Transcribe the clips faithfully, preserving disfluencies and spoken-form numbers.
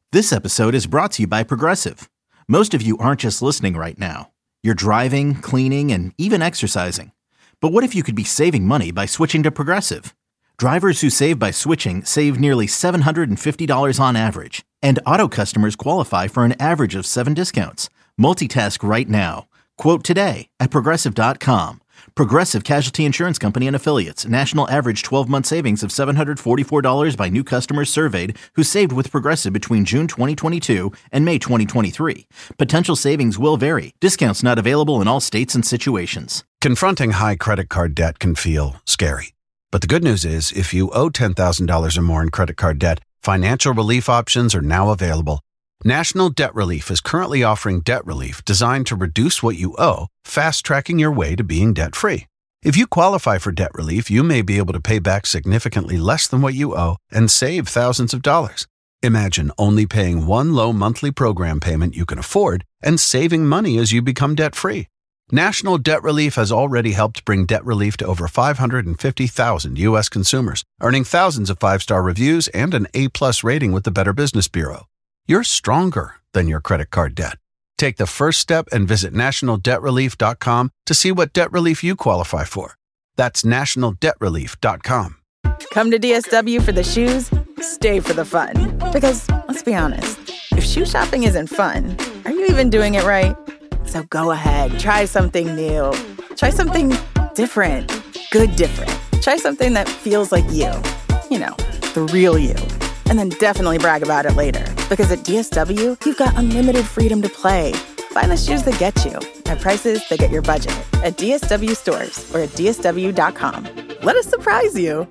This episode is brought to you by Progressive. Most of you aren't just listening right now. You're driving, cleaning, and even exercising. But what if you could be saving money by switching to Progressive? Drivers who save by switching save nearly seven hundred fifty dollars on average. And auto customers qualify for an average of seven discounts. Multitask right now. Quote today at Progressive dot com. Progressive Casualty Insurance Company and Affiliates. National average twelve-month savings of seven hundred forty-four dollars by new customers surveyed who saved with Progressive between June twenty twenty-two and May twenty twenty-three. Potential savings will vary. Discounts not available in all states and situations. Confronting high credit card debt can feel scary. But the good news is, if you owe ten thousand dollars or more in credit card debt, financial relief options are now available. National Debt Relief is currently offering debt relief designed to reduce what you owe, fast-tracking your way to being debt-free. If you qualify for debt relief, you may be able to pay back significantly less than what you owe and save thousands of dollars. Imagine only paying one low monthly program payment you can afford and saving money as you become debt-free. National Debt Relief has already helped bring debt relief to over five hundred fifty thousand U S consumers, earning thousands of five-star reviews and an A-plus rating with the Better Business Bureau. You're stronger than your credit card debt. Take the first step and visit national debt relief dot com to see what debt relief you qualify for. That's national debt relief dot com. Come to D S W for the shoes, stay for the fun. Because, let's be honest, if shoe shopping isn't fun, are you even doing it right? So go ahead, try something new. Try something different. Good different. Try something that feels like you. You know, the real you. And then definitely brag about it later. Because at D S W, you've got unlimited freedom to play. Find the shoes that get you at prices that get your budget at D S W stores or at D S W dot com. Let us surprise you.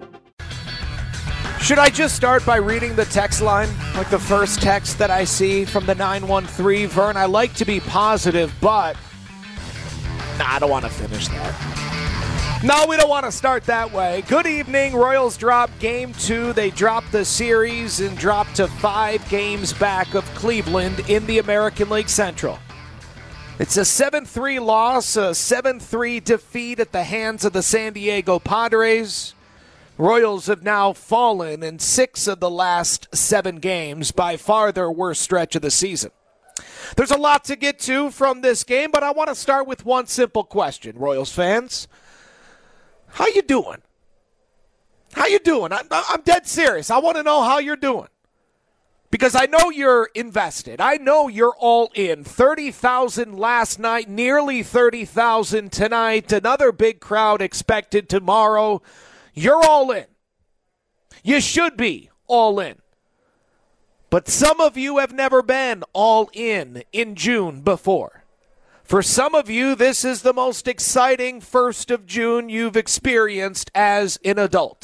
Should I just start by reading the text line? Like the first text that I see from the nine one three. Vern, I like to be positive, but nah, I don't want to finish that. No, we don't want to start that way. Good evening. Royals drop game two. They dropped the series and dropped to five games back of Cleveland in the American League Central. It's a seven three loss, a seven three defeat at the hands of the San Diego Padres. Royals have now fallen in six of the last seven games, by far their worst stretch of the season. There's a lot to get to from this game, but I want to start with one simple question, Royals fans. How you doing? How you doing? I'm, I'm dead serious. I want to know how you're doing. Because I know you're invested. I know you're all in. thirty thousand last night, nearly thirty thousand tonight. Another big crowd expected tomorrow. You're all in. You should be all in. But some of you have never been all in in June before. For some of you, this is the most exciting first of June you've experienced as an adult.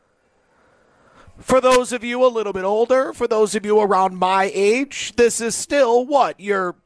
For those of you a little bit older, for those of you around my age, this is still what? Your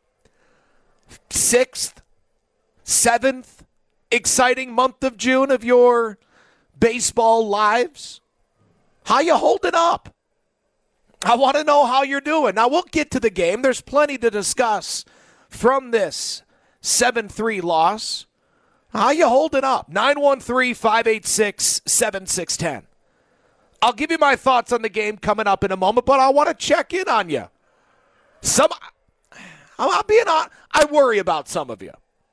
sixth, seventh exciting month of June of your baseball lives? How you holding up? I want to know how you're doing. Now, we'll get to the game. There's plenty to discuss from this seven three loss. How you holding up? nine one three, five eight six, seven six one zero. I'll give you my thoughts on the game coming up in a moment, but I want to check in on you. Some, I'm being honest, I worry about some of you.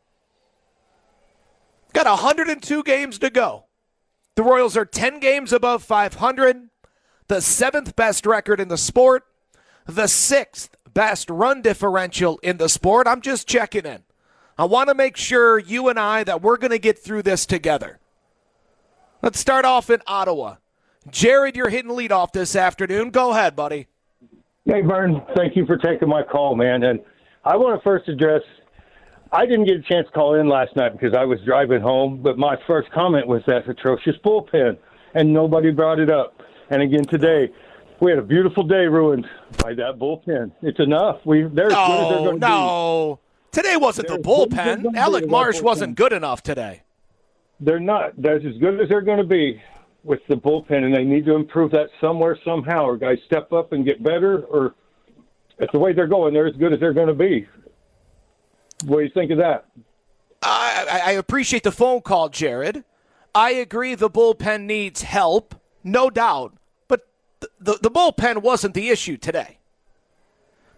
Got one hundred two games to go. The Royals are ten games above five hundred, the seventh best record in the sport, the sixth best run differential in the sport. I'm just checking in. I want to make sure you and I that we're going to get through this together. Let's start off in Ottawa. Jared, you're hitting leadoff this afternoon. Go ahead, buddy. Hey, Vern. Thank you for taking my call, man. And I want to first address, I didn't get a chance to call in last night because I was driving home, but my first comment was that atrocious bullpen, and nobody brought it up. And again today, we had a beautiful day ruined by that bullpen. It's enough. We They're as no, good as they're going to no. Be. Today wasn't They're the bullpen. Alec Marsh wasn't good enough today. They're not. They're as good as they're going to be with the bullpen, and they need to improve that somewhere, somehow, or guys step up and get better, or if the way they're going, they're as good as they're going to be. What do you think of that? I, I appreciate the phone call, Jared. I agree the bullpen needs help, no doubt, but the, the, the bullpen wasn't the issue today.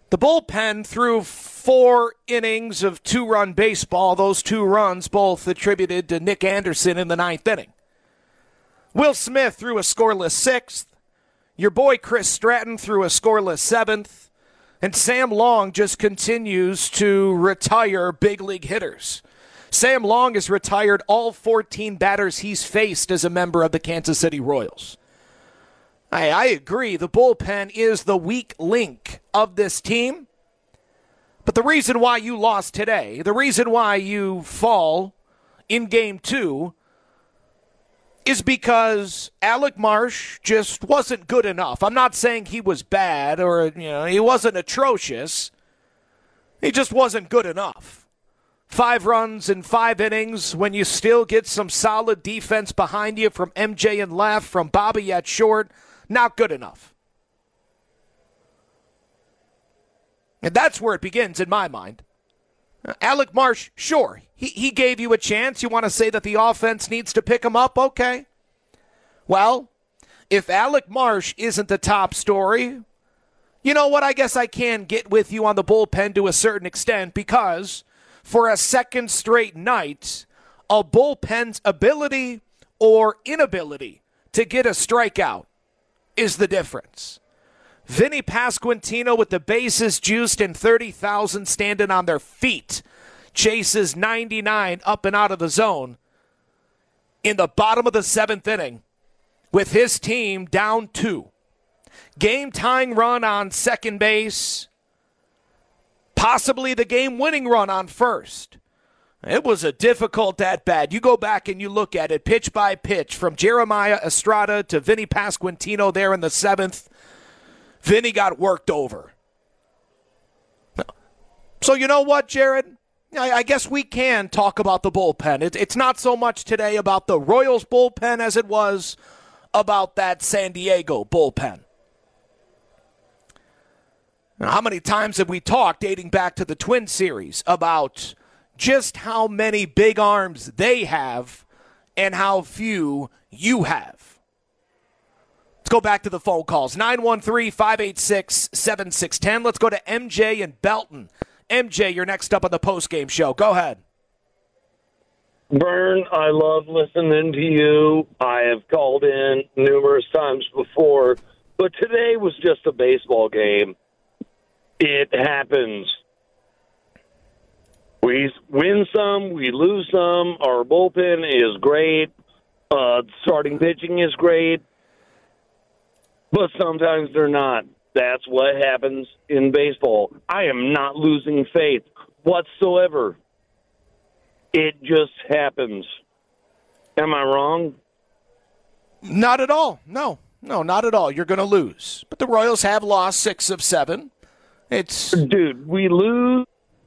The bullpen threw four innings of two-run baseball, those two runs both attributed to Nick Anderson in the ninth inning. Will Smith threw a scoreless sixth. Your boy Chris Stratton threw a scoreless seventh. And Sam Long just continues to retire big league hitters. Sam Long has retired all fourteen batters he's faced as a member of the Kansas City Royals. I, I agree, the bullpen is the weak link of this team. But the reason why you lost today, the reason why you fall in game two, is because Alec Marsh just wasn't good enough. I'm not saying he was bad or, you know, he wasn't atrocious. He just wasn't good enough. Five runs in five innings when you still get some solid defense behind you from M J in left, from Bobby at short, not good enough. And that's where it begins in my mind. Alec Marsh, sure, he, he gave you a chance. You want to say that the offense needs to pick him up? Okay. Well, if Alec Marsh isn't the top story, you know what? I guess I can get with you on the bullpen to a certain extent, because for a second straight night, a bullpen's ability or inability to get a strikeout is the difference. Vinny Pasquantino with the bases juiced and thirty thousand standing on their feet chases ninety-nine up and out of the zone in the bottom of the seventh inning with his team down two. Game-tying run on second base, possibly the game-winning run on first. It was a difficult at-bat. You go back and you look at it pitch by pitch from Jeremiah Estrada to Vinny Pasquantino there in the seventh. Vinny got worked over. So you know what, Jared? I, I guess we can talk about the bullpen. It, it's not so much today about the Royals bullpen as it was about that San Diego bullpen. Now, how many times have we talked, dating back to the Twin Series, about just how many big arms they have and how few you have? Let's go back to the phone calls. nine one three, five eight six, seven six one zero. Let's go to M J in Belton. M J, you're next up on the postgame show. Go ahead. Vern, I love listening to you. I have called in numerous times before, but today was just a baseball game. It happens. We win some, we lose some. Our bullpen is great. Uh, starting pitching is great. But sometimes they're not. That's what happens in baseball. I am not losing faith whatsoever. It just happens. Am I wrong? Not at all. No, no, not at all. You're going to lose. But the Royals have lost six of seven. It's Dude, we lose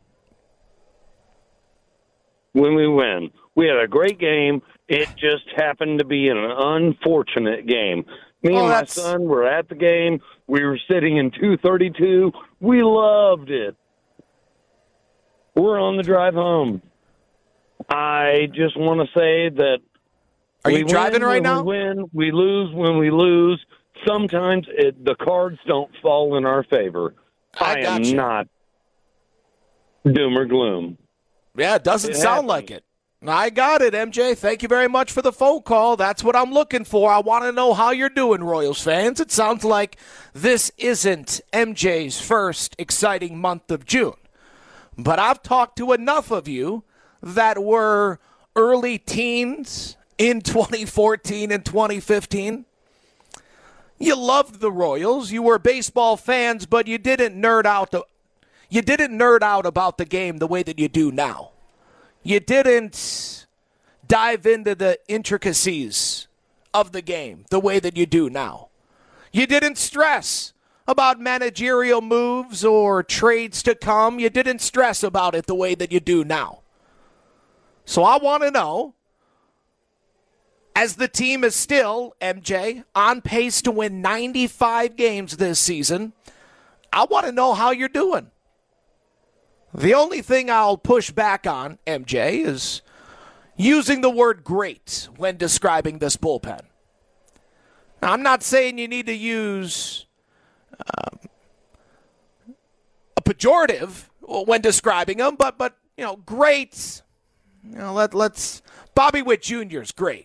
when we win. We had a great game. It just happened to be an unfortunate game. Me oh, and my that's... son were at the game. We were sitting in two thirty-two. We loved it. We're on the drive home. I just want to say that Are we you driving win right when now? We win. We lose when we lose. Sometimes it, the cards don't fall in our favor. I, I am gotcha. not doom or gloom. Yeah, it doesn't It sound happens. like it. I got it, M J. Thank you very much for the phone call. That's what I'm looking for. I want to know how you're doing, Royals fans. It sounds like this isn't M J's first exciting month of June. But I've talked to enough of you that were early teens in twenty fourteen and twenty fifteen. You loved the Royals. You were baseball fans, but you didn't nerd out the, you didn't nerd out about the game the way that you do now. You didn't dive into the intricacies of the game the way that you do now. You didn't stress about managerial moves or trades to come. You didn't stress about it the way that you do now. So I want to know, as the team is still, M J, on pace to win ninety-five games this season, I want to know how you're doing. The only thing I'll push back on, M J, is using the word great when describing this bullpen. Now, I'm not saying you need to use um, pejorative when describing him, but, but you know, great. You know, let, let's, Bobby Witt Junior is great.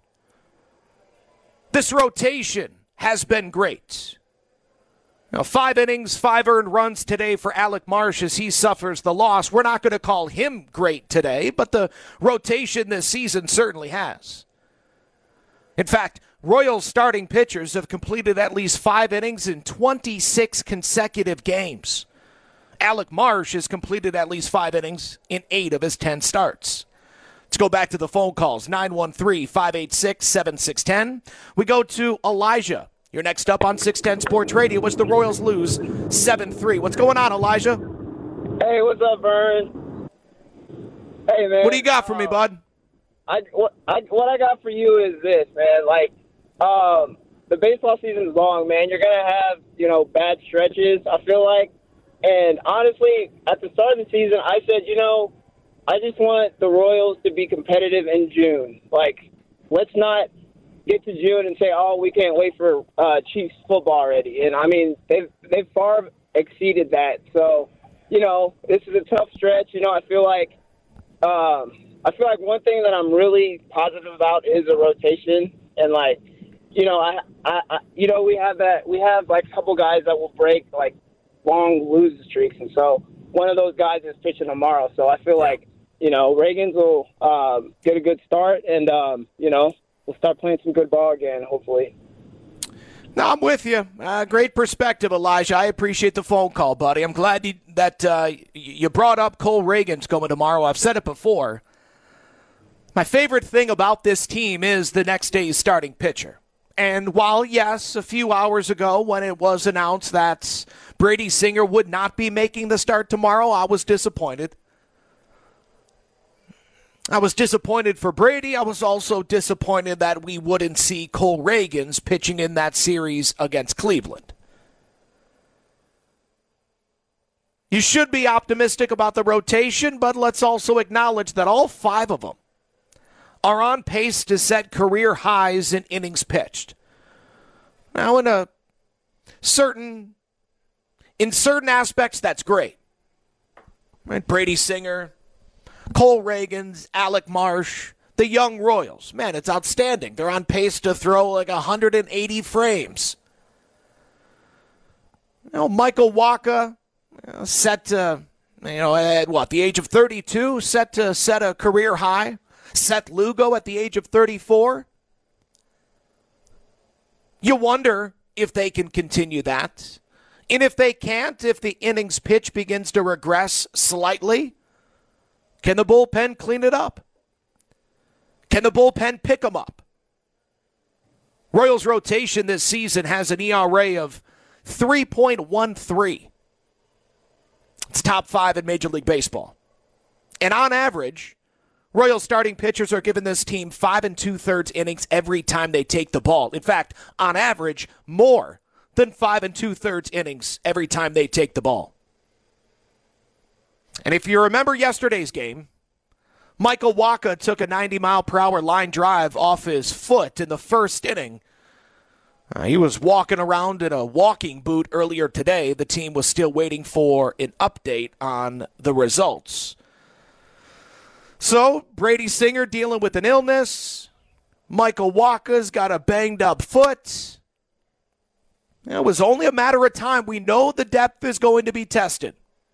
This rotation has been great. You know, five innings, five earned runs today for Alec Marsh as he suffers the loss. We're not going to call him great today, but the rotation this season certainly has. In fact, Royals starting pitchers have completed at least five innings in twenty-six consecutive games. Alec Marsh has completed at least five innings in eight of his ten starts. Let's go back to the phone calls, nine one three, five eight six, seven six one zero. We go to Elijah. You're next up on six ten Sports Radio. As the Royals lose seven three. What's going on, Elijah? Hey, what's up, Vern? Hey, man. What do you got for uh, me, bud? I, what, I, what I got for you is this, man. Like, um, the baseball season is long, man. You're going to have, you know, bad stretches, I feel like. And honestly, at the start of the season, I said, you know, I just want the Royals to be competitive in June. Like, let's not get to June and say, oh, we can't wait for uh, Chiefs football already. And, I mean, they've, they've far exceeded that. So, you know, this is a tough stretch. You know, I feel like um, I feel like one thing that I'm really positive about is a rotation. And, like, you know, I, I, I you know, we have that, we have, like, a couple guys that will break, like, long losing streaks. And so one of those guys is pitching tomorrow. So I feel like, you know, Reagans will um, get a good start and, um, you know, we'll start playing some good ball again, hopefully. No, I'm with you. Uh, great perspective, Elijah. I appreciate the phone call, buddy. I'm glad you, that uh, you brought up Cole Reagans going tomorrow. I've said it before. My favorite thing about this team is the next day's starting pitcher. And while, yes, a few hours ago when it was announced that Brady Singer would not be making the start tomorrow, I was disappointed. I was disappointed for Brady. I was also disappointed that we wouldn't see Cole Reagans pitching in that series against Cleveland. You should be optimistic about the rotation, but let's also acknowledge that all five of them are on pace to set career highs in innings pitched. Now, in a certain, in certain aspects, that's great. Right? Brady Singer, Cole Reagans, Alec Marsh, the young Royals. Man, it's outstanding. They're on pace to throw like one hundred eighty frames. You know, Michael Wacha, you know, set to, you know, at what, the age of thirty-two, set to set a career high. Seth Lugo at the age of thirty-four. You wonder if they can continue that. And if they can't, if the innings pitch begins to regress slightly, can the bullpen clean it up? Can the bullpen pick them up? Royals rotation this season has an E R A of three point one three. It's top five in Major League Baseball. And on average, Royals starting pitchers are giving this team five and two-thirds innings every time they take the ball. In fact, on average, more than five and two-thirds innings every time they take the ball. And if you remember yesterday's game, Michael Wacha took a ninety-mile-per-hour line drive off his foot in the first inning. Uh, he was walking around in a walking boot earlier today. The team was still waiting for an update on the results. So, Brady Singer dealing with an illness. Michael Wacha's got a banged-up foot. It was only a matter of time. We know the depth is going to be tested.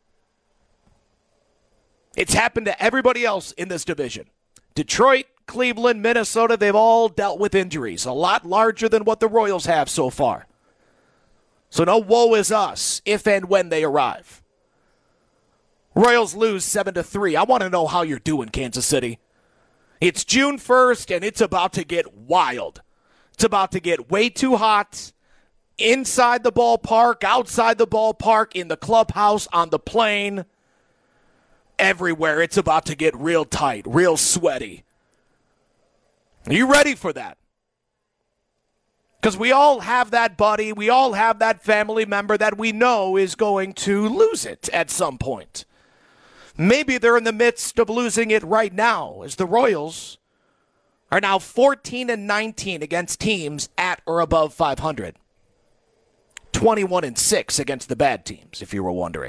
It's happened to everybody else in this division. Detroit, Cleveland, Minnesota, they've all dealt with injuries, a lot larger than what the Royals have so far. So no woe is us if and when they arrive. Royals lose seven to three. I want to know how you're doing, Kansas City. It's June first, and it's about to get wild. It's about to get way too hot inside the ballpark, outside the ballpark, in the clubhouse, on the plane. Everywhere, it's about to get real tight, real sweaty. Are you ready for that? Because we all have that buddy, we all have that family member that we know is going to lose it at some point. Maybe they're in the midst of losing it right now, as the Royals are now fourteen and nineteen against teams at or above five hundred. twenty-one and six against the bad teams, if you were wondering.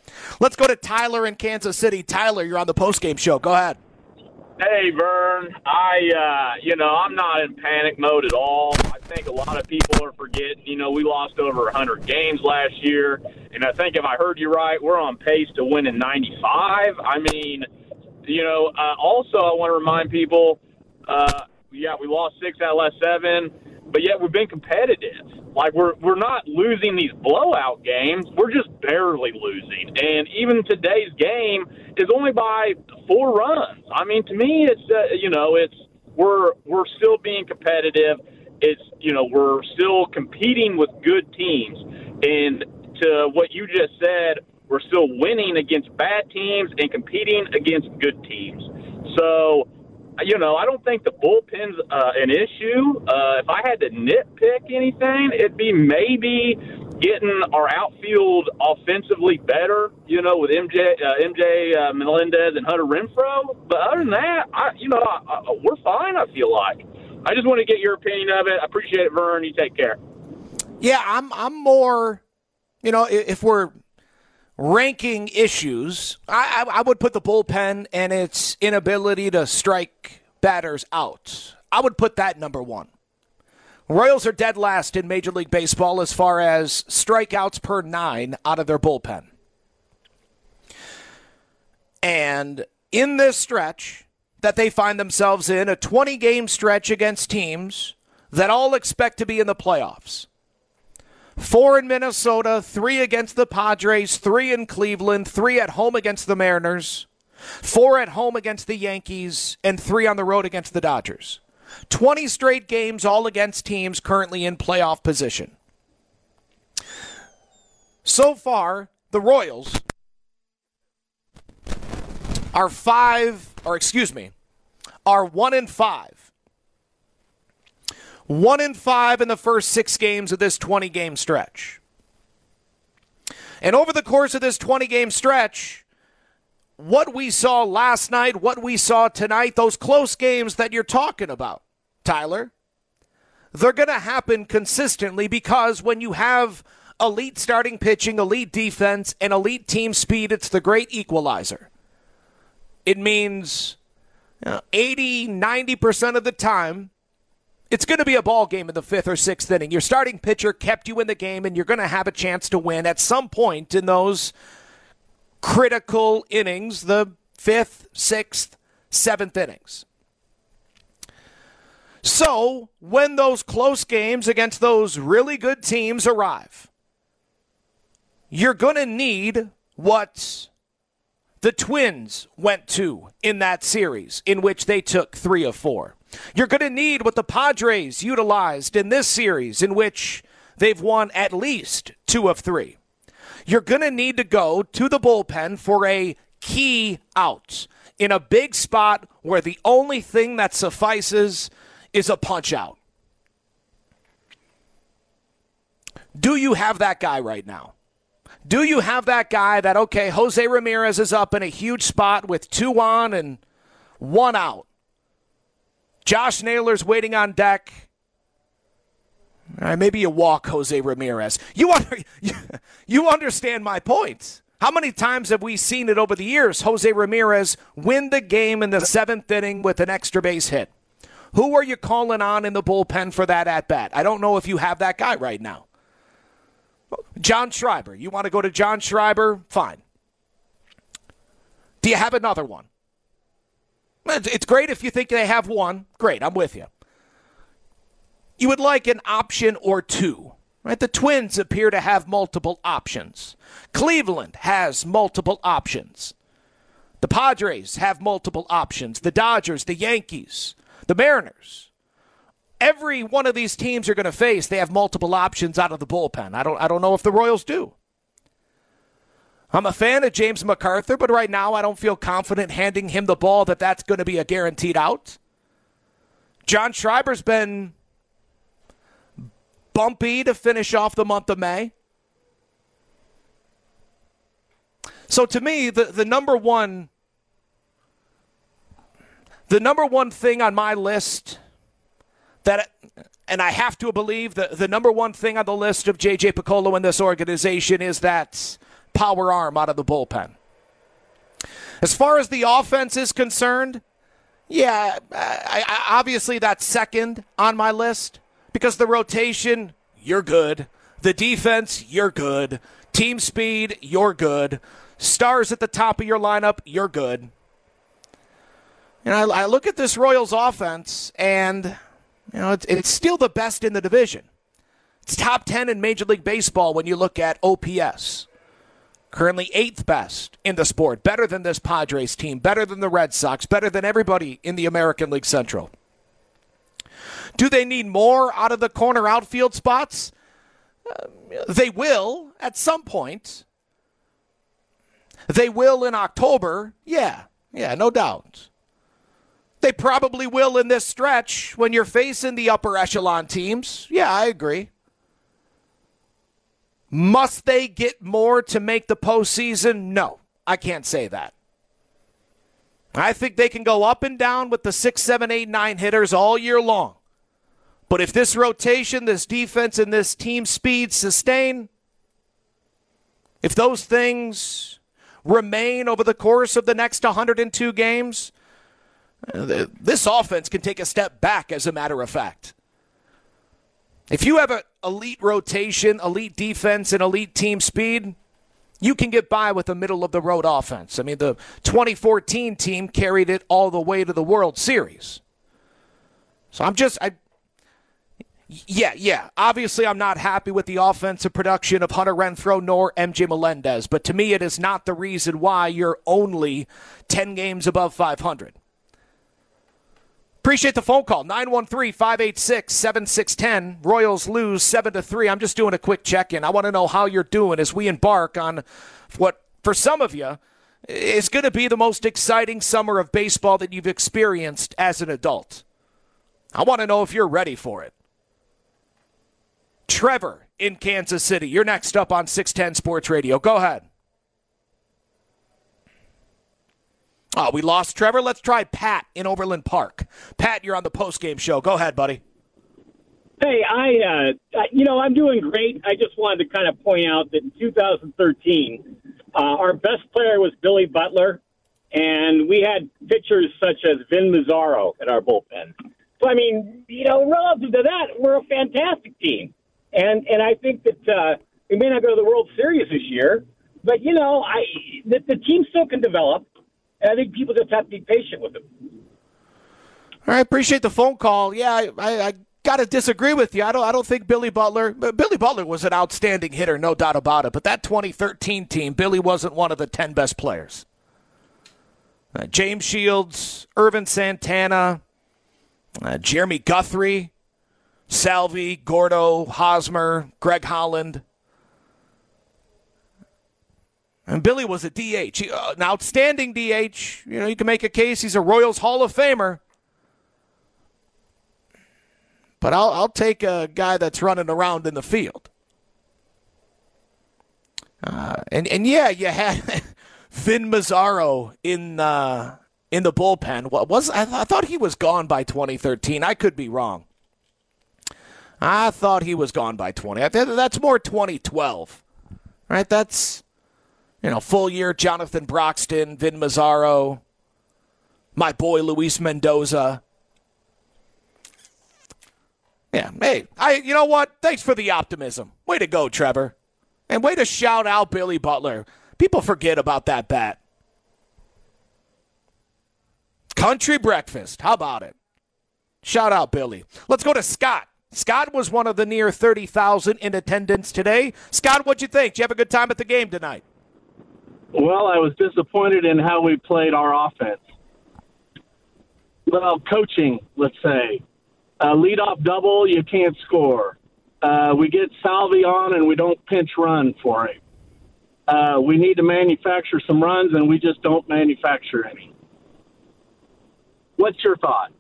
Let's go to Tyler in Kansas City. Tyler, you're on the postgame show. Go ahead. Hey, Vern. I, uh, you know, I'm not in panic mode at all. I think a lot of people are forgetting, you know, we lost over one hundred games last year. And I think if I heard you right, we're on pace to win in ninety-five. I mean, you know, uh, also I want to remind people, uh, yeah, we lost six out of last seven, but yet we've been competitive. Like, we're we're not losing these blowout games. We're just barely losing. And even today's game is only by four runs. I mean, to me, it's, uh, you know, it's we're we're still being competitive. It's, you know, we're still competing with good teams. And to what you just said, we're still winning against bad teams and competing against good teams. So, you know, I don't think the bullpen's uh, an issue. Uh, if I had to nitpick anything, it'd be maybe getting our outfield offensively better, you know, with M J, uh, M J uh, Melendez and Hunter Renfroe. But other than that, I, you know, I, I, we're fine, I feel like. I just want to get your opinion of it. I appreciate it, Vern. You take care. Yeah, I'm, I'm more, you know, if we're ranking issues, I, I, I would put the bullpen and its inability to strike batters out. I would put that number one. Royals are dead last in Major League Baseball as far as strikeouts per nine out of their bullpen. And in this stretch that they find themselves in, a twenty-game stretch against teams that all expect to be in the playoffs. Four in Minnesota, three against the Padres, three in Cleveland, three at home against the Mariners, four at home against the Yankees, and three on the road against the Dodgers. twenty straight games, all against teams currently in playoff position. So far, the Royals are five, or excuse me, are one and five. One in five in the first six games of this twenty-game stretch. And over the course of this twenty-game stretch, what we saw last night, what we saw tonight, those close games that you're talking about, Tyler, they're going to happen consistently because when you have elite starting pitching, elite defense, and elite team speed, it's the great equalizer. It means you know, eighty, ninety percent of the time, it's going to be a ball game in the fifth or sixth inning. Your starting pitcher kept you in the game, and you're going to have a chance to win at some point in those critical innings, the fifth, sixth, seventh innings. So, when those close games against those really good teams arrive, you're going to need what the Twins went to in that series, in which they took three of four. You're going to need what the Padres utilized in this series, in which they've won at least two of three. You're going to need to go to the bullpen for a key out in a big spot where the only thing that suffices is a punch out. Do you have that guy right now? Do you have that guy that, okay, Jose Ramirez is up in a huge spot with two on and one out. Josh Naylor's waiting on deck. All right, maybe you walk Jose Ramirez. You, under, you understand my point. How many times have we seen it over the years? Jose Ramirez win the game in the seventh inning with an extra base hit. Who are you calling on in the bullpen for that at-bat? I don't know if you have that guy right now. John Schreiber. You want to go to John Schreiber? Fine. Do you have another one? It's great if you think they have one. Great, I'm with you. You would like an option or two, right? The Twins appear to have multiple options. Cleveland has multiple options. The Padres have multiple options. The Dodgers, the Yankees, the Mariners. Every one of these teams you're going to face, they have multiple options out of the bullpen. I don't, I don't know if the Royals do. I'm a fan of James McArthur, but right now I don't feel confident handing him the ball that that's going to be a guaranteed out. John Schreiber's been bumpy to finish off the month of May. So to me, the, the number one the number one thing on my list that, and I have to believe that the number one thing on the list of J J Picollo in this organization is that power arm out of the bullpen. As far as the offense is concerned, yeah, I, I, obviously that's second on my list because the rotation, you're good. The defense, you're good. Team speed, you're good. Stars at the top of your lineup, you're good. And I, I look at this Royals offense, and you know it's, it's still the best in the division. It's top ten in Major League Baseball when you look at O P S. Currently eighth best in the sport, better than this Padres team, better than the Red Sox, better than everybody in the American League Central. Do they need more out of the corner outfield spots? Uh, they will at some point. They will in October. Yeah, yeah, no doubt. They probably will in this stretch when you're facing the upper echelon teams. Yeah, I agree. Must they get more to make the postseason? No, I can't say that. I think they can go up and down with the six, seven, eight, nine hitters all year long. But if this rotation, this defense, and this team speed sustain, if those things remain over the course of the next one hundred two games, this offense can take a step back, as a matter of fact. If you have an elite rotation, elite defense, and elite team speed, you can get by with a middle-of-the-road offense. I mean, the twenty fourteen team carried it all the way to the World Series. So I'm just, I, yeah, yeah. Obviously, I'm not happy with the offensive production of Hunter Renfroe nor M J Melendez, but to me, it is not the reason why you're only ten games above five hundred. Appreciate the phone call. nine one three, five eight six, seven six one zero. Royals lose seven to three. I'm just doing a quick check-in. I want to know how you're doing as we embark on what, for some of you, is going to be the most exciting summer of baseball that you've experienced as an adult. I want to know if you're ready for it. Trevor in Kansas City. You're next up on six ten Sports Radio. Go ahead. Oh, we lost Trevor. Let's try Pat in Overland Park. Pat, you're on the postgame show. Go ahead, buddy. Hey, I, uh, you know, I'm doing great. I just wanted to kind of point out that in two thousand thirteen, uh, our best player was Billy Butler, and we had pitchers such as Vin Mazzaro at our bullpen. So, I mean, you know, relative to that, we're a fantastic team. And and I think that uh, we may not go to the World Series this year, but, you know, I the, the team still can develop. And I think people just have to be patient with them. All right, appreciate the phone call. Yeah, I, I, I got to disagree with you. I don't I don't think Billy Butler – Billy Butler was an outstanding hitter, no doubt about it. But that twenty thirteen team, Billy wasn't one of the ten best players. Uh, James Shields, Irvin Santana, uh, Jeremy Guthrie, Salvi, Gordo, Hosmer, Greg Holland. And Billy was a D H, he, uh, an outstanding D H. You know, you can make a case he's a Royals Hall of Famer. But I'll, I'll take a guy that's running around in the field. Uh, and, and, yeah, you had Vin Mazzaro in uh, in the bullpen. What was I, th- I thought he was gone by twenty thirteen. I could be wrong. I thought he was gone by twenty. I think that's more twenty twelve. Right? That's... You know, full year, Jonathan Broxton, Vin Mazzaro, my boy Luis Mendoza. Yeah, hey, I. You know what? Thanks for the optimism. Way to go, Trevor. And way to shout out Billy Butler. People forget about that bat. Country breakfast. How about it? Shout out, Billy. Let's go to Scott. Scott was one of the near thirty thousand in attendance today. Scott, what'd you think? Did you have a good time at the game tonight? Well, I was disappointed in how we played our offense. Well, coaching, let's say. Uh, leadoff double, you can't score. Uh, we get Salvi on and we don't pinch run for him. Uh, we need to manufacture some runs and we just don't manufacture any. What's your thought?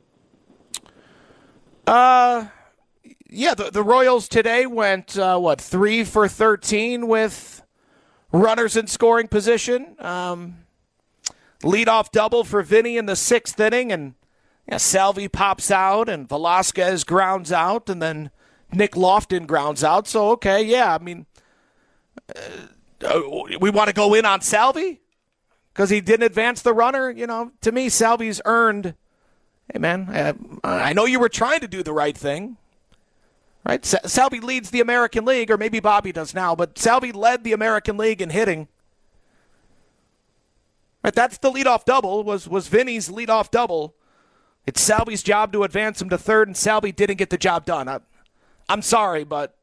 Uh, yeah, the, the Royals today went, uh, what, three for thirteen with runners in scoring position. Um, leadoff double for Vinny in the sixth inning, and yeah, Salvi pops out, and Velasquez grounds out, and then Nick Lofton grounds out. So, okay, yeah, I mean, uh, uh, we want to go in on Salvi because he didn't advance the runner. You know, to me, Salvi's earned. Hey, man, uh, I know you were trying to do the right thing. Right? Salvi leads the American League, or maybe Bobby does now, but Salvi led the American League in hitting. Right? That's the leadoff double, was, was Vinny's leadoff double. It's Salvi's job to advance him to third, and Salvi didn't get the job done. I, I'm sorry, but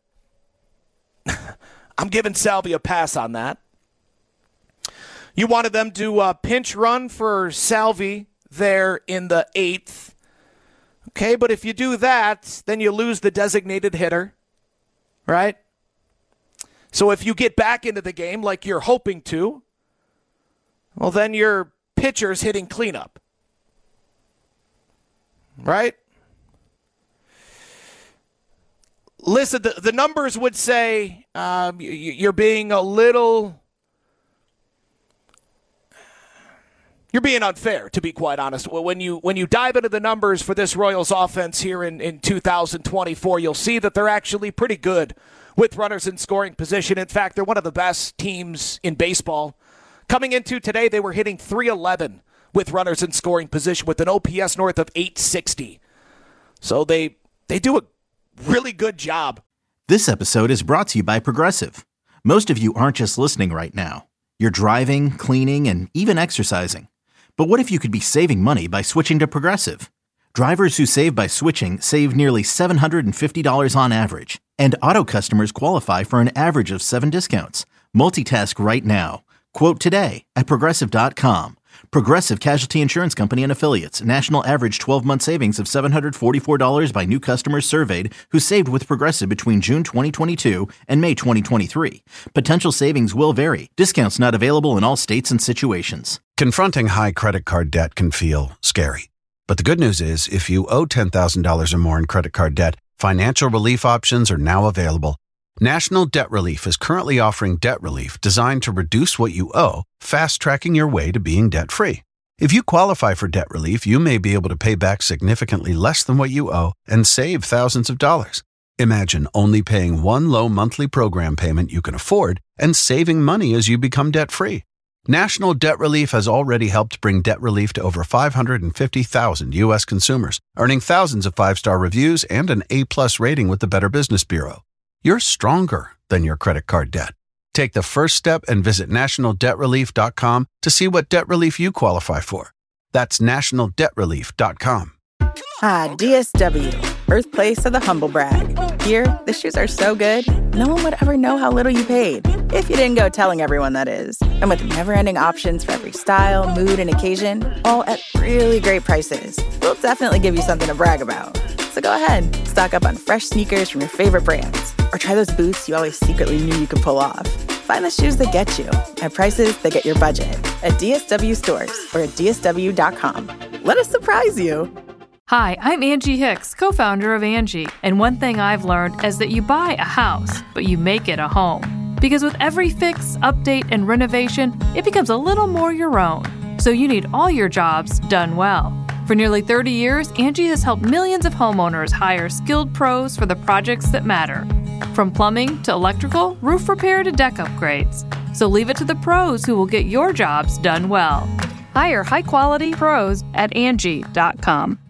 I'm giving Salvi a pass on that. You wanted them to uh, pinch run for Salvi there in the eighth. Okay, but if you do that, then you lose the designated hitter, right? So if you get back into the game like you're hoping to, well, then your pitcher's hitting cleanup, right? Listen, the, the numbers would say um, you're being a little... You're being unfair, to be quite honest. When you when you dive into the numbers for this Royals offense here in, in two thousand twenty-four, you'll see that they're actually pretty good with runners in scoring position. In fact, they're one of the best teams in baseball. Coming into today, they were hitting three eleven with runners in scoring position with an O P S north of eight sixty. So they they do a really good job. This episode is brought to you by Progressive. Most of you aren't just listening right now. You're driving, cleaning, and even exercising. But what if you could be saving money by switching to Progressive? Drivers who save by switching save nearly seven hundred fifty dollars on average. And auto customers qualify for an average of seven discounts. Multitask right now. Quote today at Progressive dot com. Progressive Casualty Insurance Company and Affiliates. National average twelve-month savings of seven hundred forty-four dollars by new customers surveyed who saved with Progressive between June twenty twenty-two and May twenty twenty-three. Potential savings will vary. Discounts not available in all states and situations. Confronting high credit card debt can feel scary. But the good news is, if you owe ten thousand dollars or more in credit card debt, financial relief options are now available. National Debt Relief is currently offering debt relief designed to reduce what you owe, fast-tracking your way to being debt-free. If you qualify for debt relief, you may be able to pay back significantly less than what you owe and save thousands of dollars. Imagine only paying one low monthly program payment you can afford and saving money as you become debt-free. National Debt Relief has already helped bring debt relief to over five hundred fifty thousand U S consumers, earning thousands of five-star reviews and an A-plus rating with the Better Business Bureau. You're stronger than your credit card debt. Take the first step and visit national debt relief dot com to see what debt relief you qualify for. That's national debt relief dot com. Ah, D S W, birthplace of the humble brag. Here, the shoes are so good, no one would ever know how little you paid. If you didn't go telling everyone, that is. And with never-ending options for every style, mood, and occasion, all at really great prices, we'll definitely give you something to brag about. So go ahead, stock up on fresh sneakers from your favorite brands, or try those boots you always secretly knew you could pull off. Find the shoes that get you at prices that get your budget at D S W stores or at D S W dot com. Let us surprise you. Hi, I'm Angie Hicks, co-founder of Angie, and one thing I've learned is that you buy a house, but you make it a home. Because with every fix, update, and renovation, it becomes a little more your own. So you need all your jobs done well. For nearly thirty years, Angie has helped millions of homeowners hire skilled pros for the projects that matter. From plumbing to electrical, roof repair to deck upgrades. So leave it to the pros who will get your jobs done well. Hire high-quality pros at Angie dot com.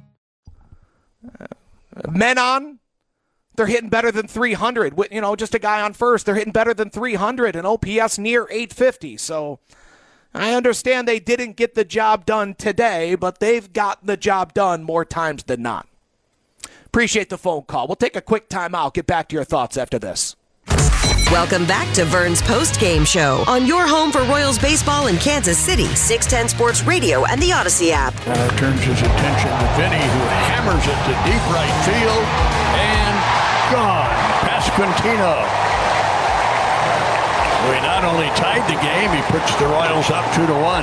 Menon, they're hitting better than three hundred. You know, just a guy on first, they're hitting better than three hundred, and O P S near eight fifty. So I understand they didn't get the job done today, but they've gotten the job done more times than not. Appreciate the phone call. We'll take a quick timeout. Get back to your thoughts after this. Welcome back to Vern's post-game show on your home for Royals baseball in Kansas City, six ten Sports Radio and the Odyssey app. Uh, turns his attention to Vinny, who hammers it to deep right field, and gone. Pasquantino. We not only tied the game, he puts the Royals up two to one.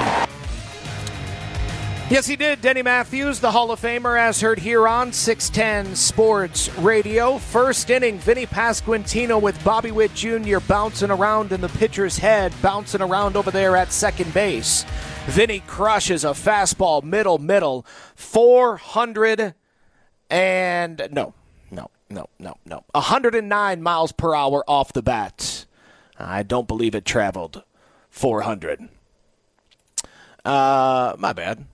Yes, he did. Denny Matthews, the Hall of Famer, as heard here on six ten Sports Radio. First inning, Vinny Pasquantino with Bobby Witt Junior bouncing around in the pitcher's head, bouncing around over there at second base. Vinny crushes a fastball, middle, middle, four hundred and no, no, no, no, no, one hundred nine miles per hour off the bat. I don't believe it traveled four hundred. Uh, my bad.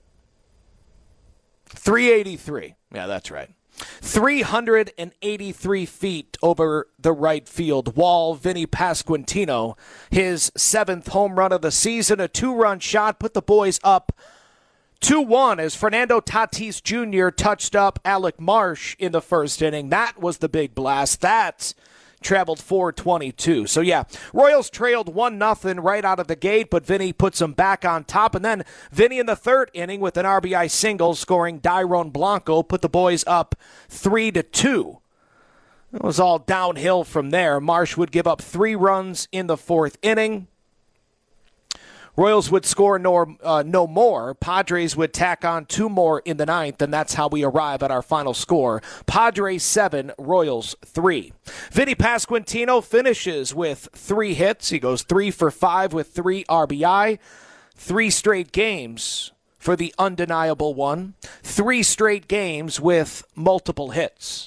three eighty-three. Yeah, that's right. three hundred eighty-three feet over the right field wall. Vinny Pasquantino, his seventh home run of the season, a two-run shot, put the boys up two one as Fernando Tatis Junior touched up Alec Marsh in the first inning. That was the big blast. That traveled four twenty-two. So, yeah, Royals trailed one nothing right out of the gate, but Vinny puts them back on top. And then Vinny in the third inning with an R B I single scoring Dairon Blanco put the boys up three to two. It was all downhill from there. Marsh would give up three runs in the fourth inning. Royals would score no, uh, no more. Padres would tack on two more in the ninth, and that's how we arrive at our final score. Padres seven, Royals three. Vinny Pasquantino finishes with three hits. He goes three for five with three R B I. Three straight games for the undeniable one. Three straight games with multiple hits.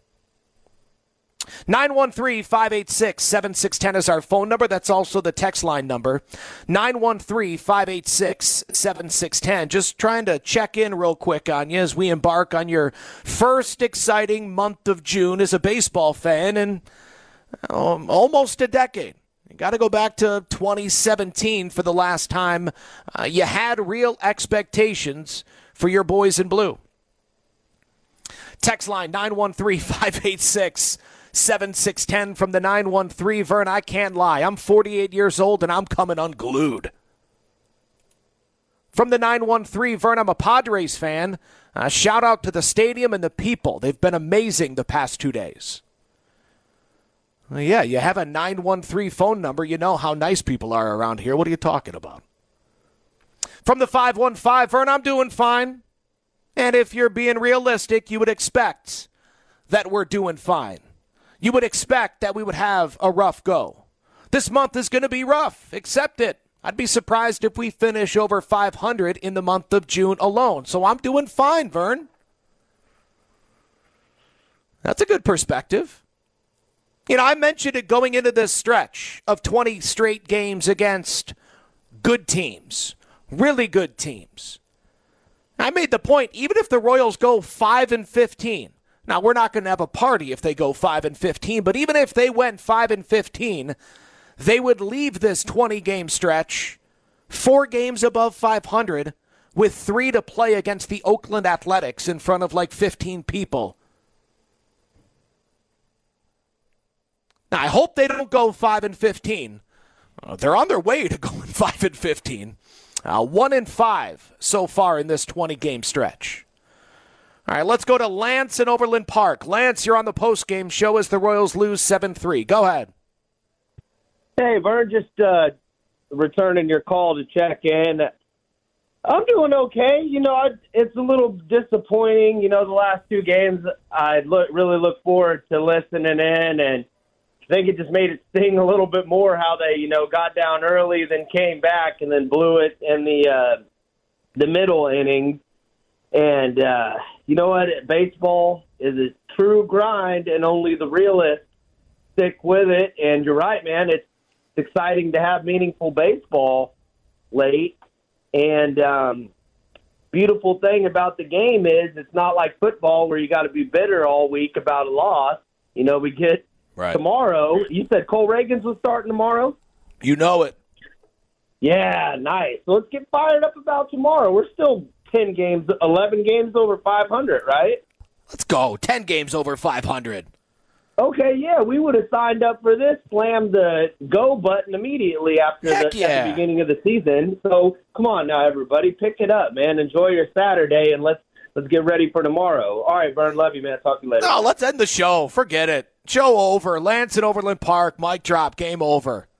nine one three, five eight six, seven six one zero is our phone number. That's also the text line number. nine one three, five eight six, seven six one zero. Just trying to check in real quick on you as we embark on your first exciting month of June as a baseball fan in um, almost a decade. You got to go back to twenty seventeen for the last time uh, you had real expectations for your boys in blue. Text line nine one three, five eight six, seven six one zero from the nine one three. Vern, I can't lie. I'm forty-eight years old and I'm coming unglued. From the nine one three, Vern, I'm a Padres fan. Uh, shout out to the stadium and the people. They've been amazing the past two days. Well, yeah, you have a nine one three phone number. You know how nice people are around here. What are you talking about? From the five one five, Vern, I'm doing fine. And if you're being realistic, you would expect that we're doing fine. You would expect that we would have a rough go. This month is going to be rough. Accept it. I'd be surprised if we finish over five hundred in the month of June alone. So I'm doing fine, Vern. That's a good perspective. You know, I mentioned it going into this stretch of twenty straight games against good teams, really good teams. I made the point, even if the Royals go five and fifteen, now we're not going to have a party if they go five and fifteen, but even if they went five and fifteen, they would leave this twenty-game stretch four games above five hundred with three to play against the Oakland Athletics in front of like fifteen people. Now, I hope they don't go five and fifteen. Uh, they're on their way to going five and fifteen. Uh, one and five so far in this twenty-game stretch. All right, let's go to Lance in Overland Park. Lance, you're on the postgame show as the Royals lose seven three. Go ahead. Hey, Vern, just uh, returning your call to check in. I'm doing okay. You know, I, it's a little disappointing. You know, the last two games, I look, really look forward to listening in, and I think it just made it sting a little bit more how they, you know, got down early, then came back, and then blew it in the uh, the middle innings. And uh, you know what? Baseball is a true grind, and only the realists stick with it. And you're right, man. It's exciting to have meaningful baseball late. And um, beautiful thing about the game is it's not like football where you got to be bitter all week about a loss. You know, we get right. Tomorrow. You said Cole Reagans was starting tomorrow? You know it. Yeah, nice. So let's get fired up about tomorrow. We're still ten games, eleven games over five hundred, right? Let's go. ten games over five hundred. Okay, yeah, we would have signed up for this, slammed the go button immediately after the, yeah. at the beginning of the season. So come on now, everybody. Pick it up, man. Enjoy your Saturday, and let's let's get ready for tomorrow. All right, Vern, love you, man. Talk to you later. No, let's end the show. Forget it. Show over. Lance in Overland Park. Mic drop. Game over.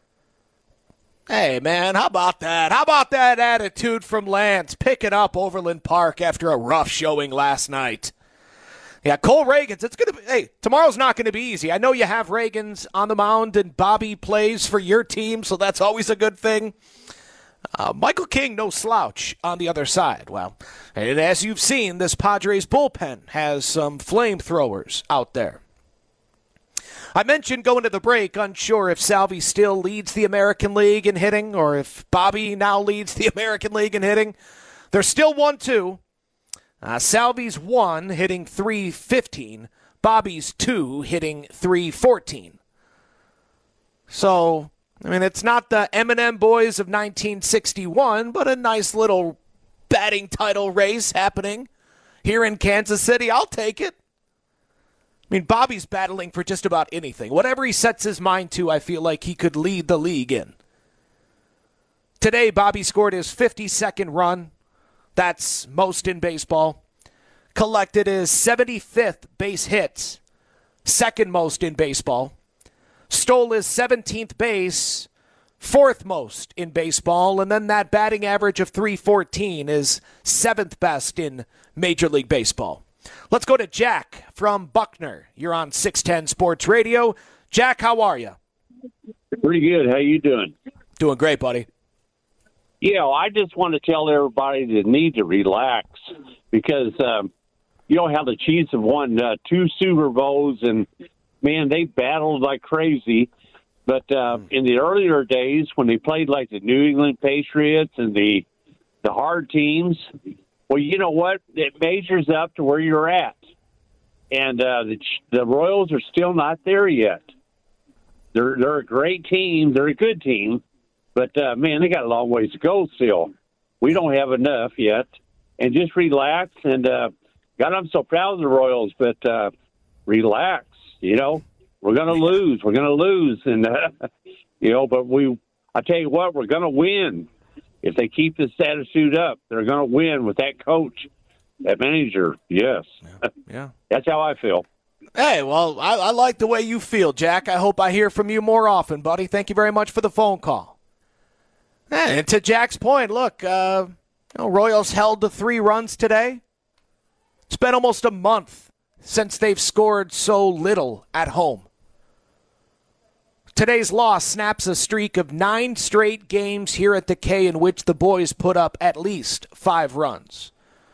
Hey, man, how about that? How about that attitude from Lance picking up Overland Park after a rough showing last night? Yeah, Cole Reagans, it's going to be, hey, tomorrow's not going to be easy. I know you have Reagans on the mound and Bobby plays for your team, so that's always a good thing. Uh, Michael King, no slouch on the other side. Well, and as you've seen, this Padres bullpen has some flamethrowers out there. I mentioned going to the break, unsure if Salvi still leads the American League in hitting or if Bobby now leads the American League in hitting. They're still one two. Uh, Salvi's one, hitting three fifteen. Bobby's two, hitting three fourteen. So, I mean, it's not the Eminem boys of nineteen sixty-one, but a nice little batting title race happening here in Kansas City. I'll take it. I mean, Bobby's battling for just about anything. Whatever he sets his mind to, I feel like he could lead the league in. Today, Bobby scored his fifty-second run. That's most in baseball. Collected his seventy-fifth base hits, second most in baseball. Stole his seventeenth base, fourth most in baseball. And then that batting average of three fourteen is seventh best in Major League Baseball. Let's go to Jack from Buckner. You're on six ten Sports Radio. Jack, how are you? Pretty good. How you doing? Doing great, buddy. Yeah, I just want to tell everybody they need to relax because um, you know how the Chiefs have won uh, two Super Bowls and, man, they battled like crazy. But uh, in the earlier days when they played like the New England Patriots and the the hard teams, well, you know what? It measures up to where you're at. And uh, the, the Royals are still not there yet. They're they're a great team. They're a good team. But, uh, man, they got a long ways to go still. We don't have enough yet. And just relax. And, uh, God, I'm so proud of the Royals, but uh, relax, you know. We're going to lose. We're going to lose. And, uh, you know, but we, I tell you what, we're going to win. If they keep this attitude up, they're going to win with that coach, that manager. Yes. Yeah. yeah. That's how I feel. Hey, well, I, I like the way you feel, Jack. I hope I hear from you more often, buddy. Thank you very much for the phone call. And to Jack's point, look, uh, you know, Royals held to three runs today. It's been almost a month since they've scored so little at home. Today's loss snaps a streak of nine straight games here at the K in which the boys put up at least five runs.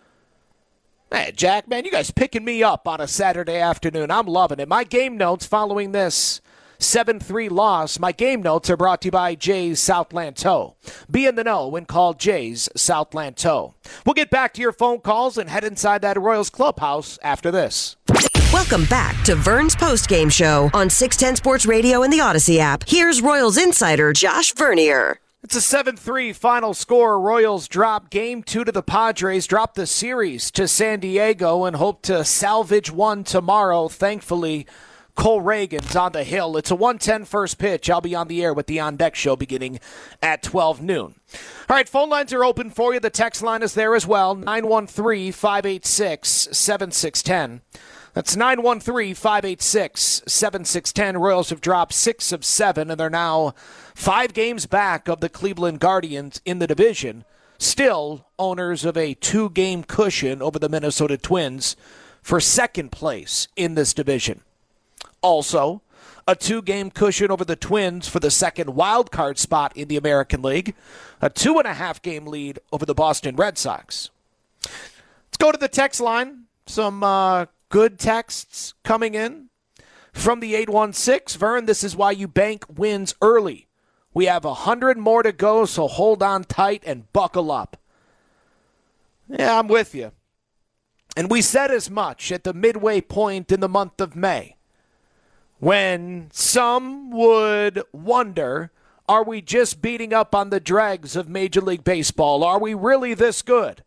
Hey, Jack, man, you guys picking me up on a Saturday afternoon. I'm loving it. My game notes following this seven three loss, my game notes are brought to you by Jay's Southland Tow. Be in the know when called Jay's Southland Tow. We'll get back to your phone calls and head inside that Royals clubhouse after this. Welcome back to Vern's postgame show on six ten Sports Radio and the Odyssey app. Here's Royals insider Josh Vernier. It's a seven three final score. Royals drop game two to the Padres, drop the series to San Diego, and hope to salvage one tomorrow. Thankfully, Cole Reagan's on the hill. It's a one ten first pitch. I'll be on the air with the On Deck show beginning at twelve noon. All right, phone lines are open for you. The text line is there as well, nine one three, five eight six, seven six one zero. That's nine one three, five eight six, seven six one zero. Royals have dropped six of seven, and they're now five games back of the Cleveland Guardians in the division. Still owners of a two-game cushion over the Minnesota Twins for second place in this division. Also, a two-game cushion over the Twins for the second wild card spot in the American League. A two-and-a-half game lead over the Boston Red Sox. Let's go to the text line. Some uh, good texts coming in from the eight one six. Vern, this is why you bank wins early. We have one hundred more to go, so hold on tight and buckle up. Yeah, I'm with you. And we said as much at the midway point in the month of May, when some would wonder, are we just beating up on the dregs of Major League Baseball? Are we really this good?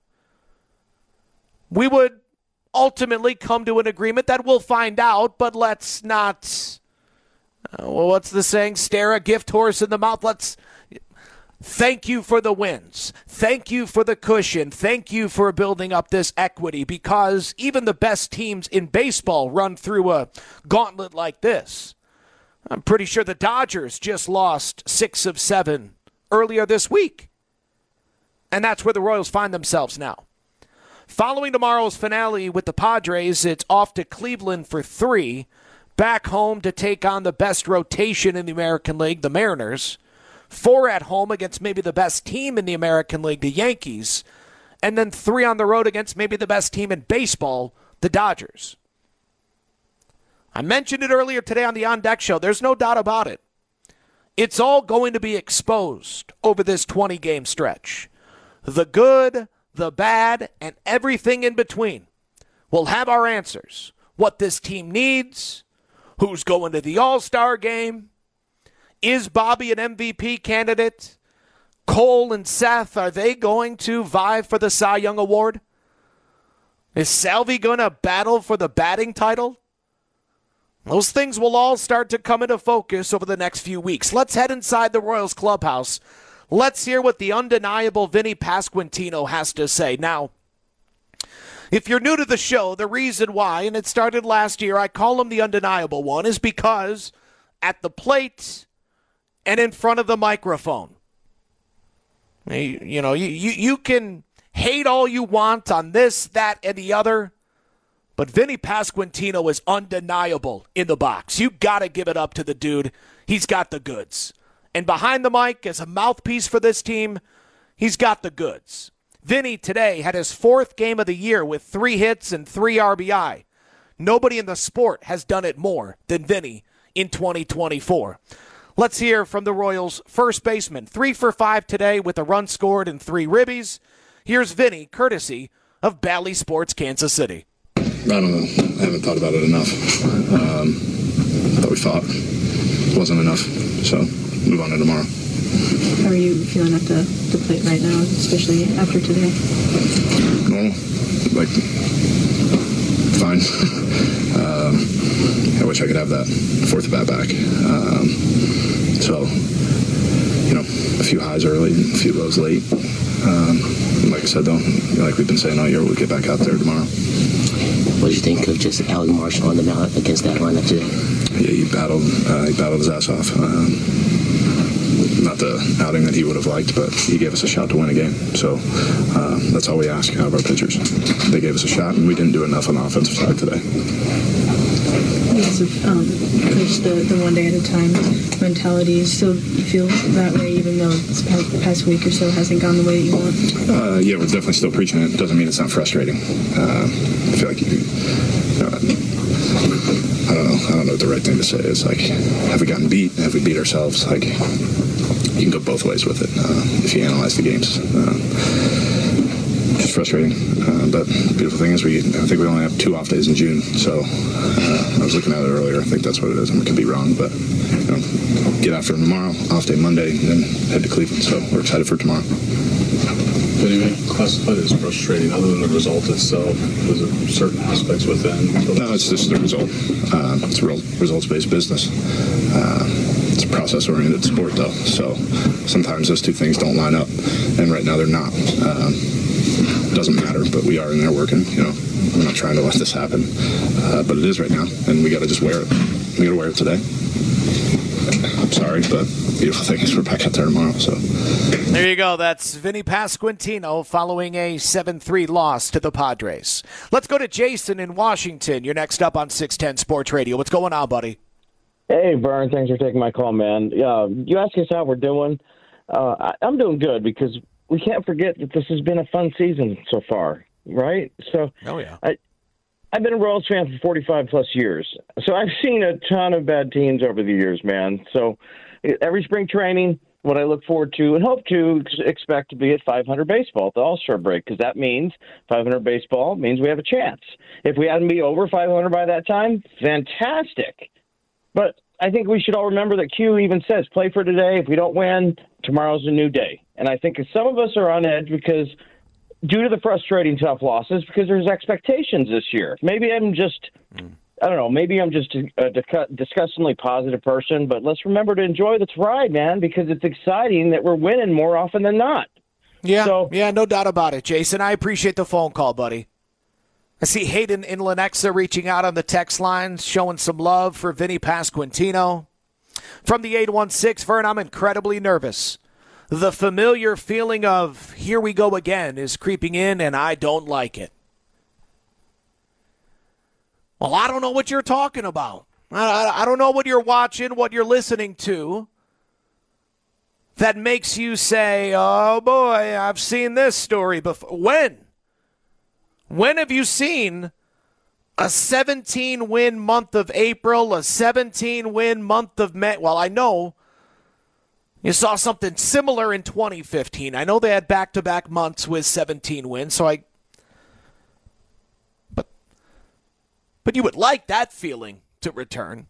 We would ultimately come to an agreement that we'll find out, but let's not, uh, well, what's the saying, stare a gift horse in the mouth. Let's thank you for the wins. Thank you for the cushion. Thank you for building up this equity, because even the best teams in baseball run through a gauntlet like this. I'm pretty sure the Dodgers just lost six of seven earlier this week. And that's where the Royals find themselves now. Following tomorrow's finale with the Padres, it's off to Cleveland for three, back home to take on the best rotation in the American League, the Mariners, four at home against maybe the best team in the American League, the Yankees, and then three on the road against maybe the best team in baseball, the Dodgers. I mentioned it earlier today on the On Deck Show. There's no doubt about it. It's all going to be exposed over this twenty-game stretch. The good, the bad, and everything in between. We'll have our answers. What this team needs, who's going to the All-Star game, is Bobby an M V P candidate? Cole and Seth, are they going to vie for the Cy Young Award? Is Salvi going to battle for the batting title? Those things will all start to come into focus over the next few weeks. Let's head inside the Royals clubhouse. Let's hear what the undeniable Vinny Pasquantino has to say. Now, if you're new to the show, the reason why, and it started last year, I call him the undeniable one, is because at the plate and in front of the microphone, you, you know, you, you, you can hate all you want on this, that, and the other, but Vinny Pasquantino is undeniable in the box. You got to give it up to the dude. He's got the goods. And behind the mic, as a mouthpiece for this team, he's got the goods. Vinny today had his fourth game of the year with three hits and three R B I. Nobody in the sport has done it more than Vinny in twenty twenty-four. Let's hear from the Royals' first baseman. Three for five today with a run scored and three ribbies. Here's Vinny, courtesy of Bally Sports Kansas City. I don't know. I haven't thought about it enough. Um, I thought we fought. It wasn't enough. So, move on to tomorrow. How are you feeling at the, the plate right now, especially after today? Normal. Like, fine. um, I wish I could have that fourth bat back. Um, so, you know, a few highs early, a few lows late. Um, like I said, though, like we've been saying all year, we'll get back out there tomorrow. What did you think of just Alec Marshall on the mound against that lineup today? Yeah, he battled. Uh, he battled his ass off. Um, not the outing that he would have liked, but he gave us a shot to win a game. So uh, that's all we ask out of our pitchers. They gave us a shot, and we didn't do enough on the offensive side today. You also um, coach the, the one day at a time mentality. So you feel that way, even though this past, past week or so hasn't gone the way that you want? Uh, yeah, we're definitely still preaching it. It doesn't mean it's not frustrating. Uh, I feel like you, uh, I don't know. I don't know what the right thing to say is. Like, have we gotten beat? Have we beat ourselves? Like, you can go both ways with it uh, if you analyze the games. Uh, It's frustrating, uh, but the beautiful thing is we I think we only have two off days in June, so uh, I was looking at it earlier. I think that's what it is, and we could be wrong, but you know, get after them tomorrow, off day Monday, and then head to Cleveland, so we're excited for tomorrow. What do you mean classified as frustrating other than the result itself? Was it certain aspects within? No, it's just the result. Uh, it's a real results-based business. Uh, it's a process-oriented sport, though, so sometimes those two things don't line up, and right now they're not. Um, doesn't matter, but we are in there working. You know, we're not trying to let this happen, uh, but it is right now, and we got to just wear it. We got to wear it today. I'm sorry, but the beautiful thing is we're back out there tomorrow. So there you go. That's Vinny Pasquantino following a seven three loss to the Padres. Let's go to Jason in Washington. You're next up on six ten Sports Radio. What's going on, buddy? Hey, Vern. Thanks for taking my call, man. Uh, you asked us how we're doing. Uh, I, I'm doing good because we can't forget that this has been a fun season so far, right? So, oh yeah, I, I've been a Royals fan for forty-five plus years, so I've seen a ton of bad teams over the years, man. So, every spring training, what I look forward to and hope to expect to be at five hundred baseball at the All-Star break, because that means five hundred baseball means we have a chance. If we happen to be over five hundred by that time, fantastic. But I think we should all remember that Q even says, play for today. If we don't win, tomorrow's a new day. And I think some of us are on edge because due to the frustrating tough losses, because there's expectations this year. Maybe I'm just, mm. I don't know, maybe I'm just a disgustingly positive person, but let's remember to enjoy the ride, man, because it's exciting that we're winning more often than not. Yeah, so, yeah, no doubt about it, Jason. I appreciate the phone call, buddy. I see Hayden in Lenexa reaching out on the text line, showing some love for Vinny Pasquantino. From the eight one six, Vern, I'm incredibly nervous. The familiar feeling of here we go again is creeping in, and I don't like it. Well, I don't know what you're talking about. I, I don't know what you're watching, what you're listening to that makes you say, oh, boy, I've seen this story before. When? When have you seen a seventeen-win month of April, a seventeen-win month of May. Well, I know you saw something similar in twenty fifteen. I know they had back-to-back months with seventeen wins, so I... But, but you would like that feeling to return.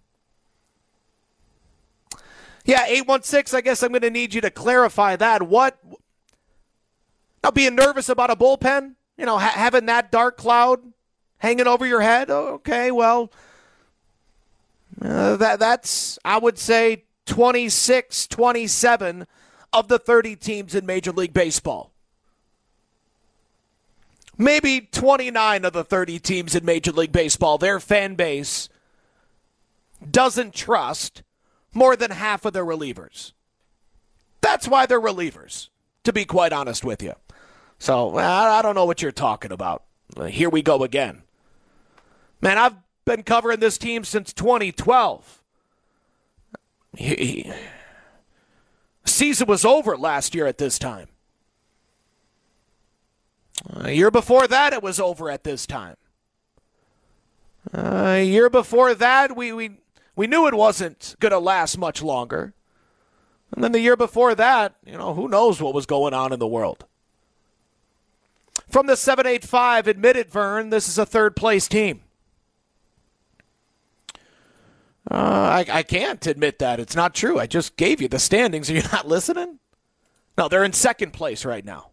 Yeah, eight one six, I guess I'm going to need you to clarify that. What? Now, being nervous about a bullpen? You know, ha- having that dark cloud hanging over your head? Okay, well, uh, that that's, I would say, twenty-six, twenty-seven of the thirty teams in Major League Baseball. Maybe twenty-nine of the thirty teams in Major League Baseball, their fan base doesn't trust more than half of their relievers. That's why they're relievers, to be quite honest with you. So, I don't know what you're talking about. Here we go again. Man, I've been covering this team since twenty twelve. He, he, season was over last year at this time. A year before that, it was over at this time. Uh, a year before that, we, we, we knew it wasn't going to last much longer. And then the year before that, you know, who knows what was going on in the world. From the seven eight five, admitted, Vern, this is a third-place team. Uh, I, I can't admit that. It's not true. I just gave you the standings. Are you not listening? No, they're in second place right now.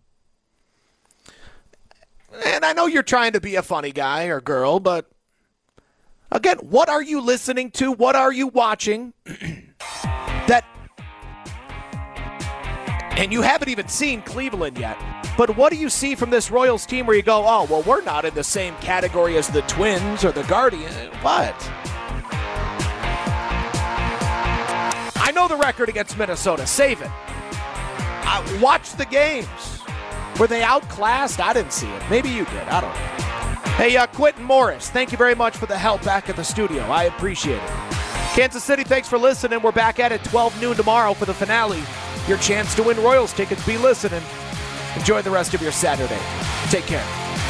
And I know you're trying to be a funny guy or girl, but again, what are you listening to? What are you watching? that, and you haven't even seen Cleveland yet, but what do you see from this Royals team where you go, oh, well, we're not in the same category as the Twins or the Guardians? What? I know the record against Minnesota. Save it. I watch the games. Were they outclassed? I didn't see it. Maybe you did. I don't know. Hey, uh, Quentin Morris, thank you very much for the help back at the studio. I appreciate it. Kansas City, thanks for listening. We're back at it twelve noon tomorrow for the finale. Your chance to win Royals tickets. Be listening. Enjoy the rest of your Saturday. Take care.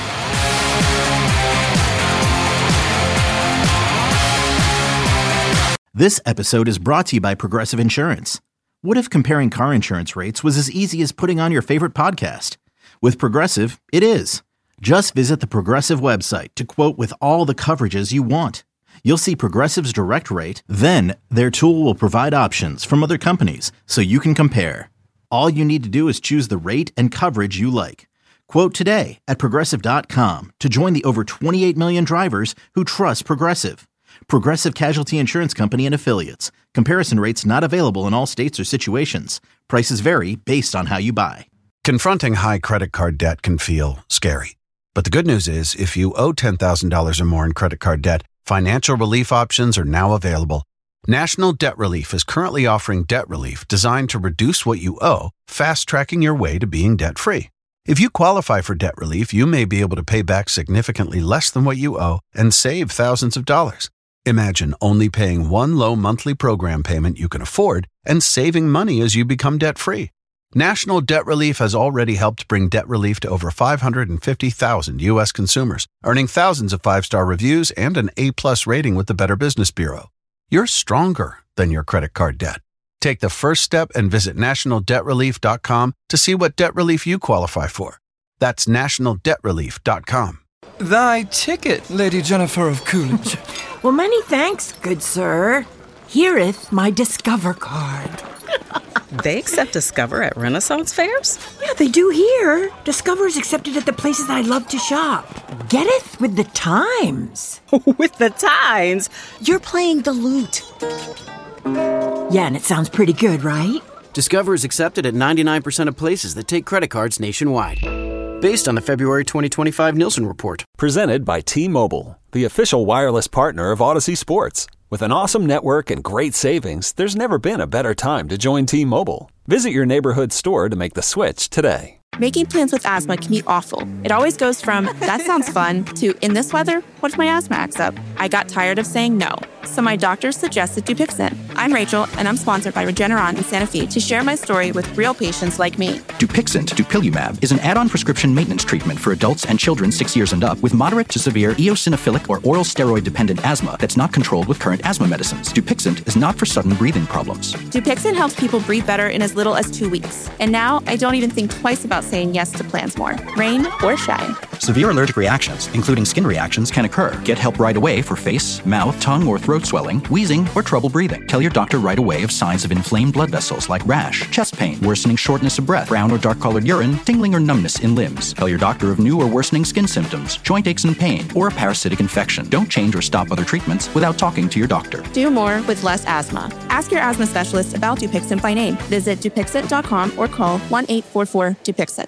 This episode is brought to you by Progressive Insurance. What if comparing car insurance rates was as easy as putting on your favorite podcast? With Progressive, it is. Just visit the Progressive website to quote with all the coverages you want. You'll see Progressive's direct rate, then their tool will provide options from other companies so you can compare. All you need to do is choose the rate and coverage you like. Quote today at Progressive dot com to join the over twenty-eight million drivers who trust Progressive. Progressive Casualty Insurance Company and Affiliates. Comparison rates not available in all states or situations. Prices vary based on how you buy. Confronting high credit card debt can feel scary. But the good news is, if you owe ten thousand dollars or more in credit card debt, financial relief options are now available. National Debt Relief is currently offering debt relief designed to reduce what you owe, fast-tracking your way to being debt-free. If you qualify for debt relief, you may be able to pay back significantly less than what you owe and save thousands of dollars. Imagine only paying one low monthly program payment you can afford and saving money as you become debt-free. National Debt Relief has already helped bring debt relief to over five hundred fifty thousand U S consumers, earning thousands of five-star reviews and an A-plus rating with the Better Business Bureau. You're stronger than your credit card debt. Take the first step and visit national debt relief dot com to see what debt relief you qualify for. That's national debt relief dot com. Thy ticket, Lady Jennifer of Coolidge. Well, many thanks, good sir. Hereeth my Discover card. They accept Discover at Renaissance fairs? Yeah, they do here. Discover is accepted at the places I love to shop. Getteth with the times. With the times? You're playing the lute. Yeah, and it sounds pretty good, right? Discover is accepted at ninety-nine percent of places that take credit cards nationwide. Based on the February twenty twenty-five Nielsen report. Presented by T-Mobile, the official wireless partner of Odyssey Sports. With an awesome network and great savings, there's never been a better time to join T-Mobile. Visit your neighborhood store to make the switch today. Making plans with asthma can be awful. It always goes from, that sounds fun, to, in this weather, what if my asthma acts up? I got tired of saying no, so my doctor suggested Dupixent. I'm Rachel, and I'm sponsored by Regeneron in Santa Fe to share my story with real patients like me. Dupixent, dupilumab, is an add-on prescription maintenance treatment for adults and children six years and up with moderate to severe eosinophilic or oral steroid-dependent asthma that's not controlled with current asthma medicines. Dupixent is not for sudden breathing problems. Dupixent helps people breathe better in as little as two weeks. And now I don't even think twice about saying yes to plans more, rain or shine. Severe allergic reactions, including skin reactions, can occur. Get help right away for face, mouth, tongue, or throat swelling, wheezing, or trouble breathing. Tell your doctor right away of signs of inflamed blood vessels like rash, chest pain, worsening shortness of breath, brown or dark-colored urine, tingling or numbness in limbs. Tell your doctor of new or worsening skin symptoms, joint aches and pain, or a parasitic infection. Don't change or stop other treatments without talking to your doctor. Do more with less asthma. Ask your asthma specialist about Dupixent by name. Visit Dupixent dot com or call one eight four four Dupixent.